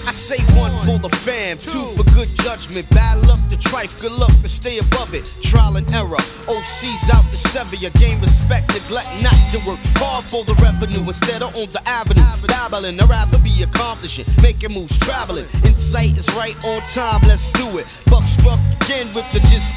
I say one for the fam, two for good judgment. Bad luck to trife, good luck to stay above it. Trial and error, OC's out to sever your gain respect, neglect not to work hard for the revenue instead of on the avenue. Babbling, I'd rather be accomplishing, making moves, traveling. Insight is right on time, let's do it. Buck struck again with the disc.